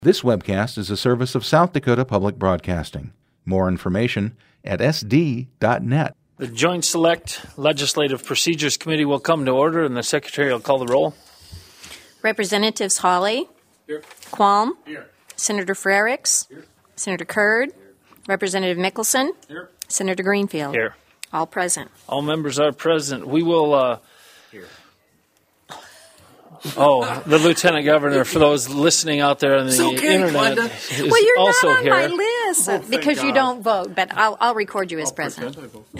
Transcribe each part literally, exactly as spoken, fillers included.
This webcast is a service of South Dakota Public Broadcasting. More information at s d dot net. The Joint Select Legislative Procedures Committee will come to order, and the Secretary will call the roll. Representatives Hawley. Here. Qualm. Here. Senator Frericks. Here. Senator Curd. Here. Representative Mickelson. Here. Senator Greenfield. Here. All present. All members are present. We will... Uh, Here. Oh, the Lieutenant Governor, for those listening out there on the okay, internet, Glenda. is Well, you're also not on here. my list Oh, thank because you God. don't vote, but I'll, I'll record you as present.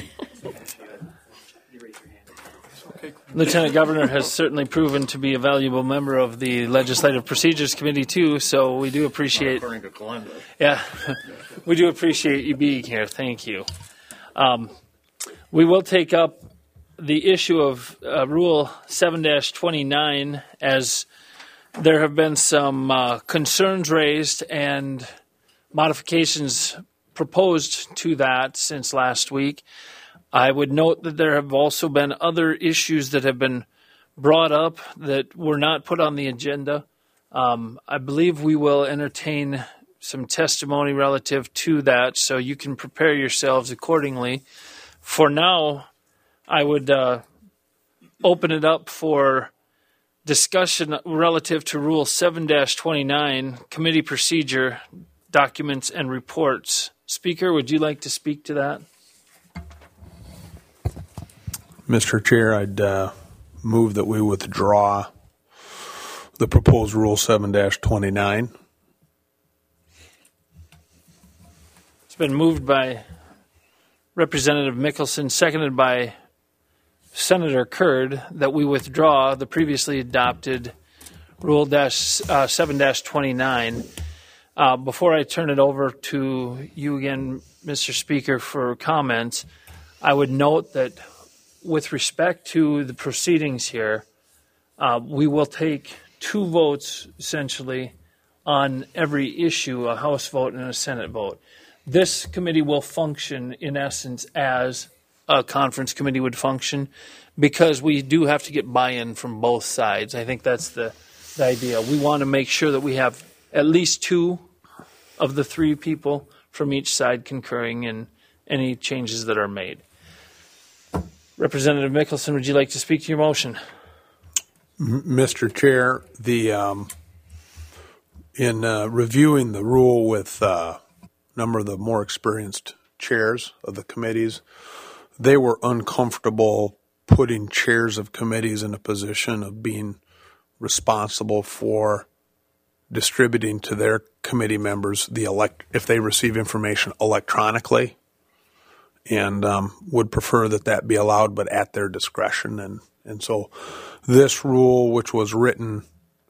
Lieutenant Governor has certainly proven to be a valuable member of the Legislative Procedures Committee, too, so we do appreciate... According to Glenda. Yeah, we do appreciate you being here. Thank you. Um, we will take up the issue of uh, Rule seven dash twenty-nine, as there have been some uh, concerns raised and modifications proposed to that since last week. I would note that there have also been other issues that have been brought up that were not put on the agenda. Um, I believe we will entertain some testimony relative to that, so you can prepare yourselves accordingly. For now, I would uh, open it up for discussion relative to Rule seven dash twenty-nine, Committee Procedure, Documents and Reports. Speaker, would you like to speak to that? Mister Chair, I'd uh, move that we withdraw the proposed Rule seven dash twenty-nine. It's been moved by Representative Mickelson, seconded by Senator Curd, that we withdraw the previously adopted Rule dash, uh, seven dash twenty-nine. Uh, before I turn it over to you again, Mister Speaker, for comments, I would note that with respect to the proceedings here, uh, we will take two votes, essentially, on every issue, a House vote and a Senate vote. This committee will function, in essence, as a conference committee would function, because we do have to get buy-in from both sides. I think that's the, the idea. We want to make sure that we have at least two of the three people from each side concurring in any changes that are made. Representative Mickelson, would you like to speak to your motion? Mister Chair, the um, in uh, reviewing the rule with uh, a number of the more experienced chairs of the committees, they were uncomfortable putting chairs of committees in a position of being responsible for distributing to their committee members the elect if they receive information electronically, and um, would prefer that that be allowed, but at their discretion. And, and so this rule, which was written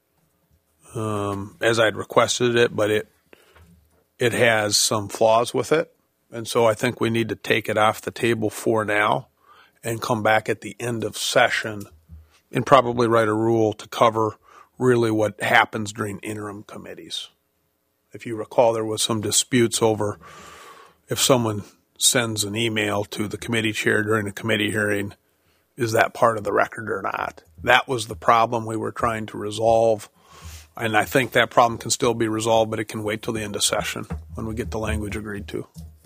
um, as I'd requested it, but it it has some flaws with it. And so I think we need to take it off the table for now and come back at the end of session and probably write a rule to cover really what happens during interim committees. If you recall, there was some disputes over if someone sends an email to the committee chair during a committee hearing, is that part of the record or not? That was the problem we were trying to resolve. And I think that problem can still be resolved, but it can wait till the end of session when we get the language agreed to.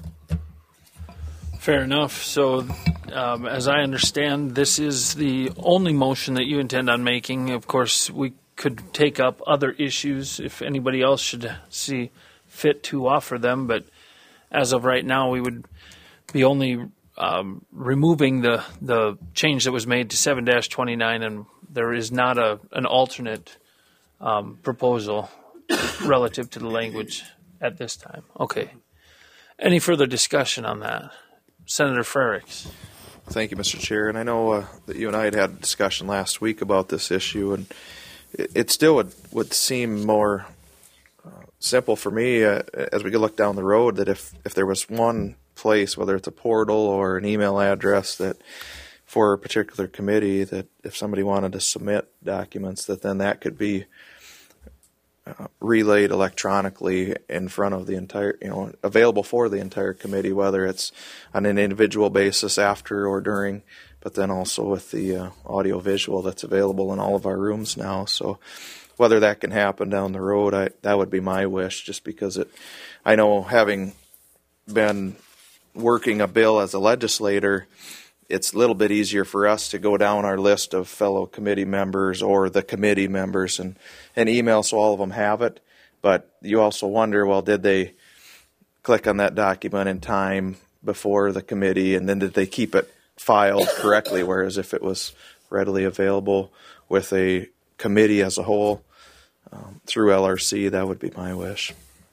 Fair enough. So, um, as I understand, this is the only motion that you intend on making. Of course, we could take up other issues if anybody else should see fit to offer them, but as of right now, we would be only um, removing the the change that was made to seven dash twenty-nine, and there is not a an alternate um, proposal relative to the language at this time. Okay. Any further discussion on that? Senator Frericks. Thank you, Mister Chair. And I know uh, that you and I had had a discussion last week about this issue, and it, it still would, would seem more uh, simple for me uh, as we look down the road that if, if there was one place, whether it's a portal or an email address that for a particular committee, that if somebody wanted to submit documents, that then that could be uh, relayed electronically in front of the entire, you know, available for the entire committee, whether it's on an individual basis after or during, but then also with the uh, audio visual that's available in all of our rooms now. So whether that can happen down the road, I, that would be my wish, just because it, I know having been working a bill as a legislator, it's a little bit easier for us to go down our list of fellow committee members or the committee members and, and email so all of them have it. But you also wonder, well, did they click on that document in time before the committee, and then did they keep it filed correctly? Whereas if it was readily available with a committee as a whole um, through L R C, that would be my wish.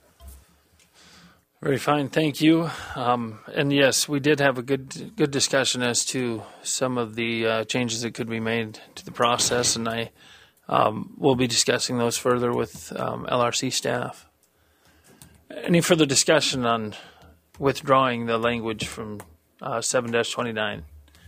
Very fine, thank you. Um, and yes, we did have a good good discussion as to some of the uh, changes that could be made to the process, and I um, will be discussing those further with um, L R C staff. Any further discussion on withdrawing the language from uh, seven dash twenty-nine?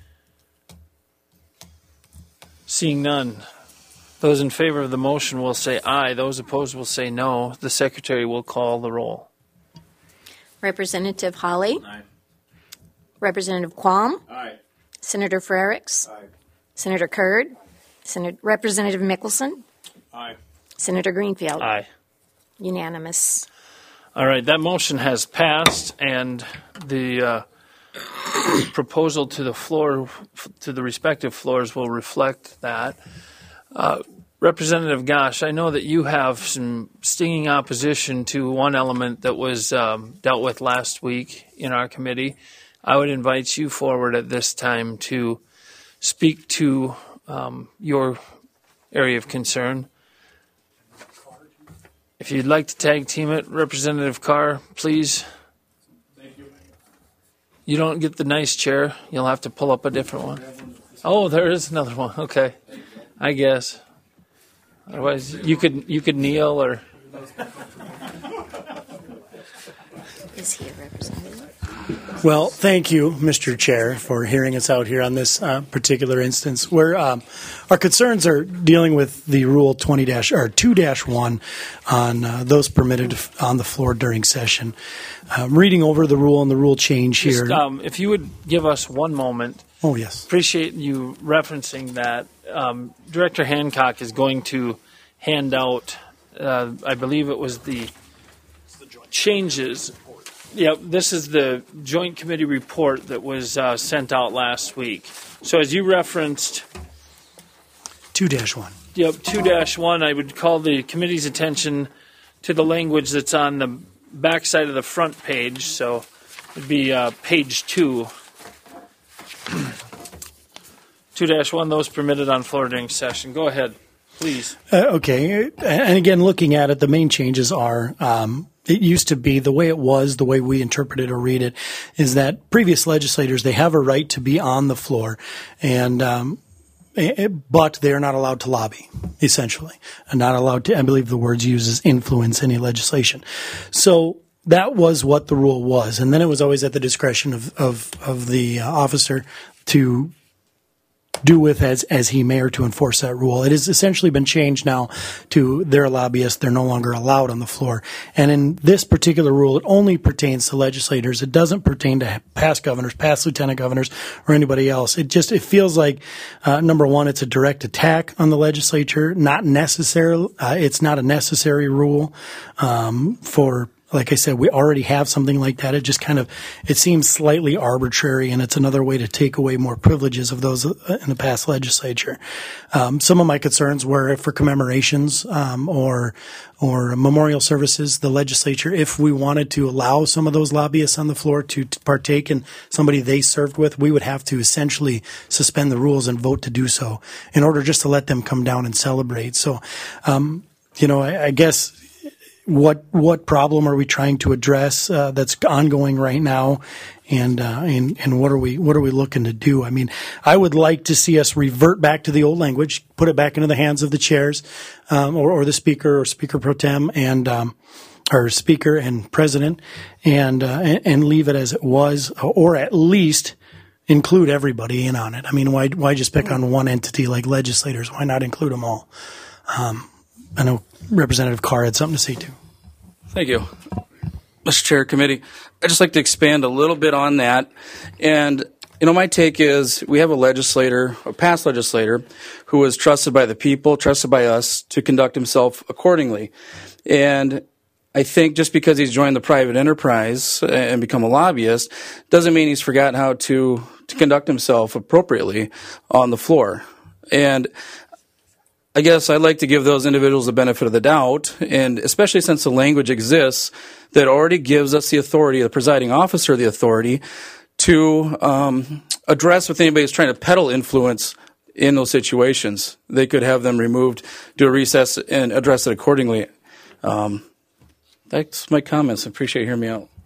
Seeing none, those in favor of the motion will say aye. Those opposed will say no. The secretary will call the roll. Representative Holly? Aye. Representative Qualm? Aye. Senator Frericks? Aye. Senator Kurd? Senator, Representative Mickelson? Aye. Senator Greenfield? Aye. Unanimous. All right, that motion has passed, and the uh, proposal to the floor, to the respective floors, will reflect that. Uh, Representative Gosh, I know that you have some stinging opposition to one element that was um, dealt with last week in our committee. I would invite you forward at this time to speak to um, your area of concern. If you'd like to tag team it, Representative Carr, please. Thank you. You don't get the nice chair. You'll have to pull up a different one. Oh, there is another one. Okay, I guess. Otherwise, you could you could kneel or. Is he a representative? Well, thank you, Mister Chair, for hearing us out here on this uh, particular instance. Where um, our concerns are dealing with the Rule twenty dash or two dash one on uh, those permitted on the floor during session. Um, reading over the rule and the rule change here. Just, um, if you would give us one moment. Oh yes. Appreciate you referencing that. Um, Director Hancock is going to hand out, uh, I believe it was the changes. Yep, this is the joint committee report that was uh, sent out last week. So as you referenced, two dash one. Yep, two dash one, I would call the committee's attention to the language that's on the back side of the front page. So it'd be uh, page two. two dash one, those permitted on floor during session. Go ahead, please. Uh, okay, and again, looking at it, the main changes are, um, it used to be the way it was, the way we interpret it or read it, is that previous legislators, they have a right to be on the floor, and um, but they're not allowed to lobby, essentially, and not allowed to, I believe the words used is influence any legislation. So that was what the rule was, and then it was always at the discretion of, of, of the uh, officer to do with as as he may or to enforce that rule. It has essentially been changed now to they're lobbyists, they're no longer allowed on the floor. And in this particular rule, it only pertains to legislators. It doesn't pertain to past governors, past lieutenant governors, or anybody else. It just, it feels like, uh, number one, it's a direct attack on the legislature, not necessarily, uh, it's not a necessary rule, um, for like I said, we already have something like that. It just kind of, it seems slightly arbitrary, and it's another way to take away more privileges of those in the past legislature. Um, some of my concerns were for commemorations um, or or memorial services, the legislature, if we wanted to allow some of those lobbyists on the floor to, to partake in somebody they served with, we would have to essentially suspend the rules and vote to do so in order just to let them come down and celebrate. So, um, you know, I, I guess... What what problem are we trying to address uh, that's ongoing right now, and uh, and and what are we what are we looking to do? I mean, I would like to see us revert back to the old language, put it back into the hands of the chairs, um, or, or the speaker or speaker pro tem, and um, or speaker and president, and, uh, and and leave it as it was, or at least include everybody in on it. I mean, why why just pick on one entity like legislators? Why not include them all? Um, I know Representative Carr had something to say too. Thank you, Mister Chair, Committee. I'd just like to expand a little bit on that. And you know, my take is we have a legislator, a past legislator, who was trusted by the people, trusted by us to conduct himself accordingly. And I think just because he's joined the private enterprise and become a lobbyist doesn't mean he's forgotten how to, to conduct himself appropriately on the floor. And I guess I'd like to give those individuals the benefit of the doubt, and especially since the language exists that already gives us the authority, the presiding officer the authority, to um, address if anybody is trying to peddle influence in those situations. They could have them removed, do a recess, and address it accordingly. Um, that's my comments. I appreciate you hearing me out.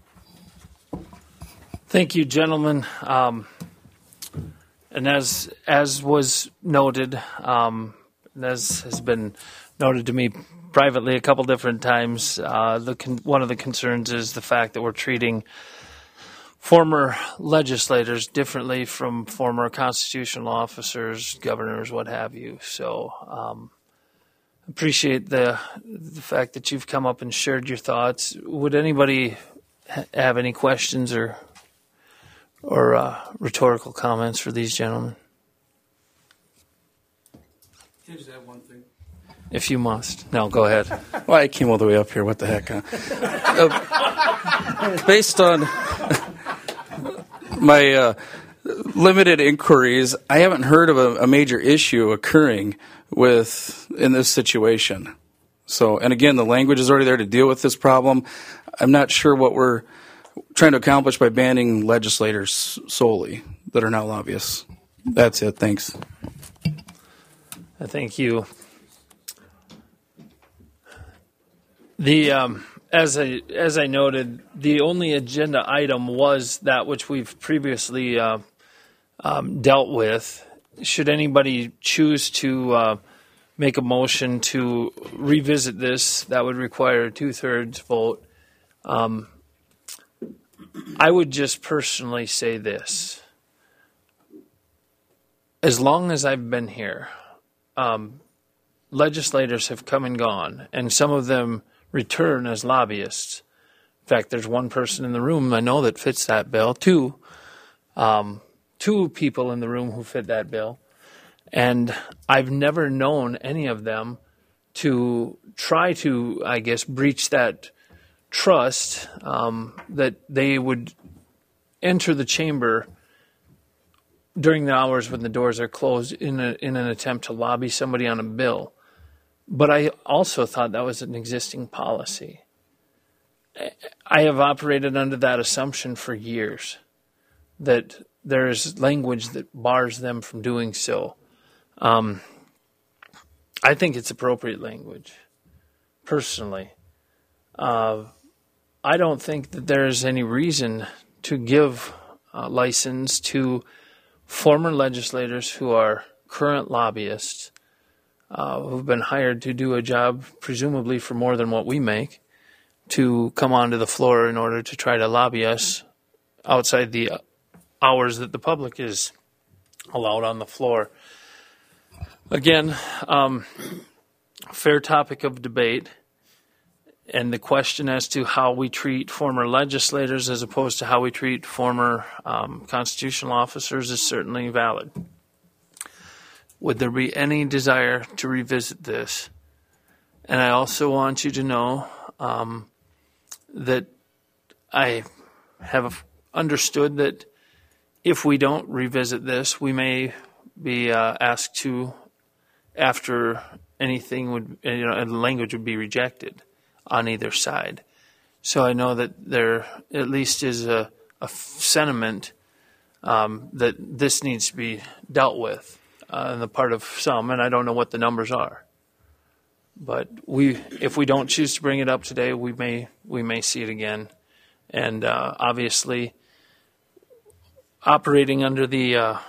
Thank you, gentlemen. Um, and as as was noted, um, and as has been noted to me privately a couple different times, uh, the con- one of the concerns is the fact that we're treating former legislators differently from former constitutional officers, governors, what have you. So um, appreciate the the fact that you've come up and shared your thoughts. Would anybody ha- have any questions or or uh, rhetorical comments for these gentlemen? Can I just add one thing? If you must. No, go ahead. Well, I came all the way up here. What the heck? Huh? uh, based on my uh, limited inquiries, I haven't heard of a, a major issue occurring with in this situation. So, and again, the language is already there to deal with this problem. I'm not sure what we're trying to accomplish by banning legislators solely that are now lobbyists. That's it. Thanks. Thank you. The um, as I as I noted, the only agenda item was that which we've previously uh, um, dealt with. Should anybody choose to uh, make a motion to revisit this, that would require a two-thirds vote. Um, I would just personally say this: as long as I've been here, um, legislators have come and gone, and some of them return as lobbyists. In fact, there's one person in the room I know that fits that bill. Two, um, two people in the room who fit that bill. And I've never known any of them to try to, I guess, breach that trust um, that they would enter the chamber during the hours when the doors are closed in a, in an attempt to lobby somebody on a bill. But I also thought that was an existing policy. I have operated under that assumption for years, that there is language that bars them from doing so. Um, I think it's appropriate language, personally. Uh, I don't think that there is any reason to give a license to former legislators who are current lobbyists, Uh, who've been hired to do a job presumably for more than what we make, to come onto the floor in order to try to lobby us outside the hours that the public is allowed on the floor. Again, um, fair topic of debate, and the question as to how we treat former legislators as opposed to how we treat former um, constitutional officers is certainly valid. Would there be any desire to revisit this? And I also want you to know um, that I have understood that if we don't revisit this, we may be uh, asked to, after anything would, you know, and language would be rejected on either side. So I know that there at least is a, a sentiment um, that this needs to be dealt with. Uh, on the part of some, and I don't know what the numbers are. But we, if we don't choose to bring it up today, we may we may see it again. And uh, obviously, operating under the uh,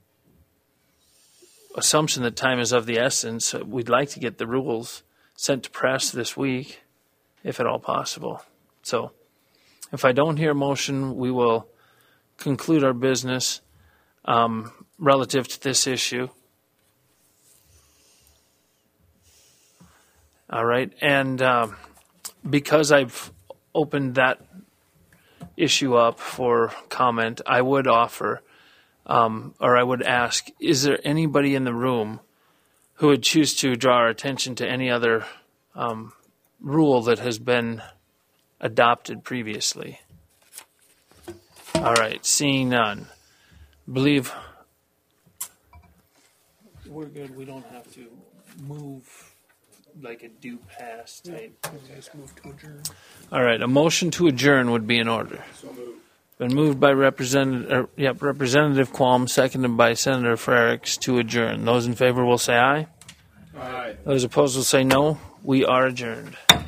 assumption that time is of the essence, we'd like to get the rules sent to press this week, if at all possible. So, if I don't hear a motion, we will conclude our business Um, relative to this issue. All right, and uh, because I've opened that issue up for comment, I would offer um, or I would ask, is there anybody in the room who would choose to draw our attention to any other um, rule that has been adopted previously? All right, seeing none. Believe we're good. We don't have to move like a do pass type. Just move to adjourn. All right, a motion to adjourn would be in order. So moved. Been moved by Representative, er, yep, Representative Qualm, seconded by Senator Frericks to adjourn. Those in favor will say aye. Aye. Those opposed will say no. We are adjourned.